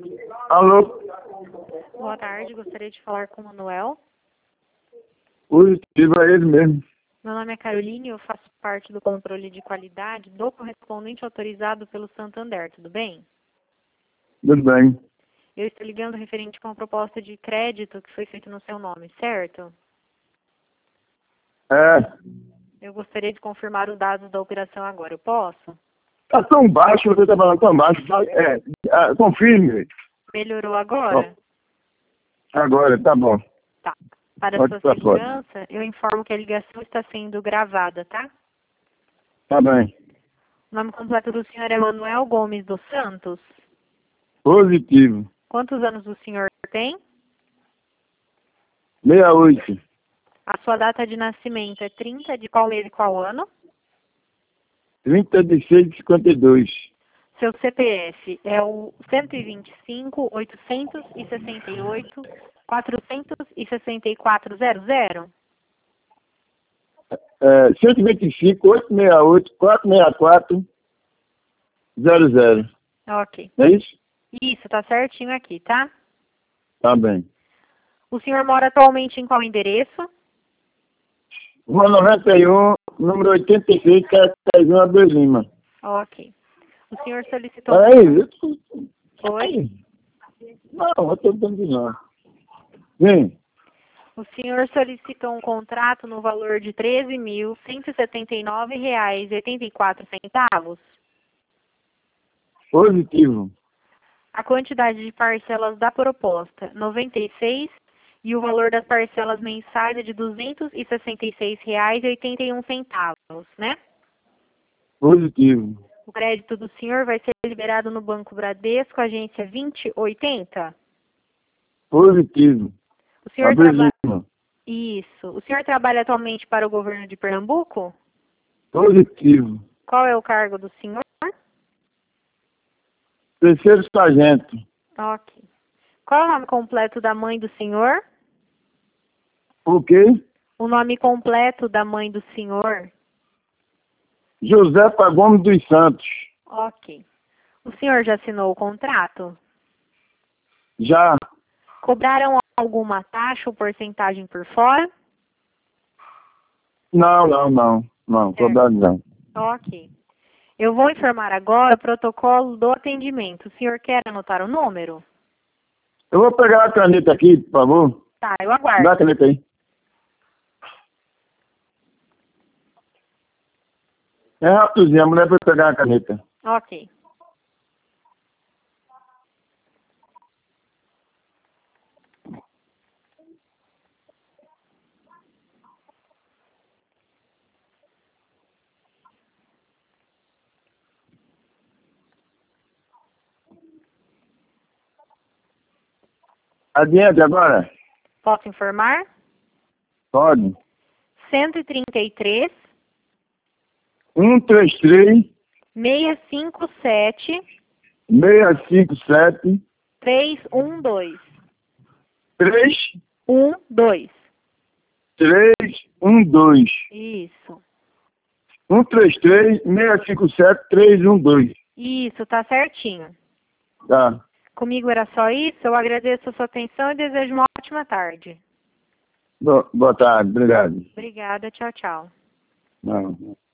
Alô? Boa tarde, gostaria de falar com o Manuel. Positivo, é ele mesmo. Meu nome é Caroline e eu faço parte do controle de qualidade do correspondente autorizado pelo Santander, tudo bem? Tudo bem. Eu estou ligando referente com uma proposta de crédito que foi feita no seu nome, certo? É. Eu gostaria de confirmar os dados da operação agora, eu posso? Tá tão baixo, você tá falando tão baixo. Confirme. Melhorou agora? Agora, tá bom. Tá. Para Pode sua ficar fora. segurança, eu informo que a ligação está sendo gravada, tá? Tá bem. O nome completo do senhor é Manuel Gomes dos Santos. Positivo. Quantos anos o senhor tem? 68. A sua data de nascimento é 30 de qual mês e qual ano? 36,52. Seu CPF é o 125 868 46400? 125, 868, 464, 00. Ok. É isso? Isso, tá certinho aqui, tá? Tá bem. O senhor mora atualmente em qual endereço? Rua 91, número 86, Cartazão Abel Lima. Ok. O senhor solicitou... Aí, Oi? não, eu tô dando não. Sim. O senhor solicitou um contrato no valor de R$ 13.179,84. Positivo. A quantidade de parcelas da proposta, 96, e o valor das parcelas mensais é de R$ 266,81, né? Positivo. O crédito do senhor vai ser liberado no Banco Bradesco, agência 2080. Positivo. O senhor Abel trabalha... Lima. Isso. O senhor trabalha atualmente para o governo de Pernambuco? Positivo. Qual é o cargo do senhor? Terceiro sargento. Ok. Qual é o nome completo da mãe do senhor? O quê? O nome completo da mãe do senhor? José Gomes dos Santos. Ok. O senhor já assinou o contrato? Já. Cobraram alguma taxa ou porcentagem por fora? Não, cobrado não. Ok. Eu vou informar agora o protocolo do atendimento. O senhor quer anotar o número? Eu vou pegar a caneta aqui, por favor. Tá, eu Dá a aguardo. caneta aí. É rapidinho, a mulher foi pegar a caneta. Ok. Adiante agora? Posso informar? Pode. 133 133 657 657 312. 3312. 12. Isso. 133 657 312. Isso, tá certinho. Tá. Comigo era só isso. Eu agradeço a sua atenção e desejo uma ótima tarde. Boa tarde, obrigado. Obrigada. Tchau, tchau. Não.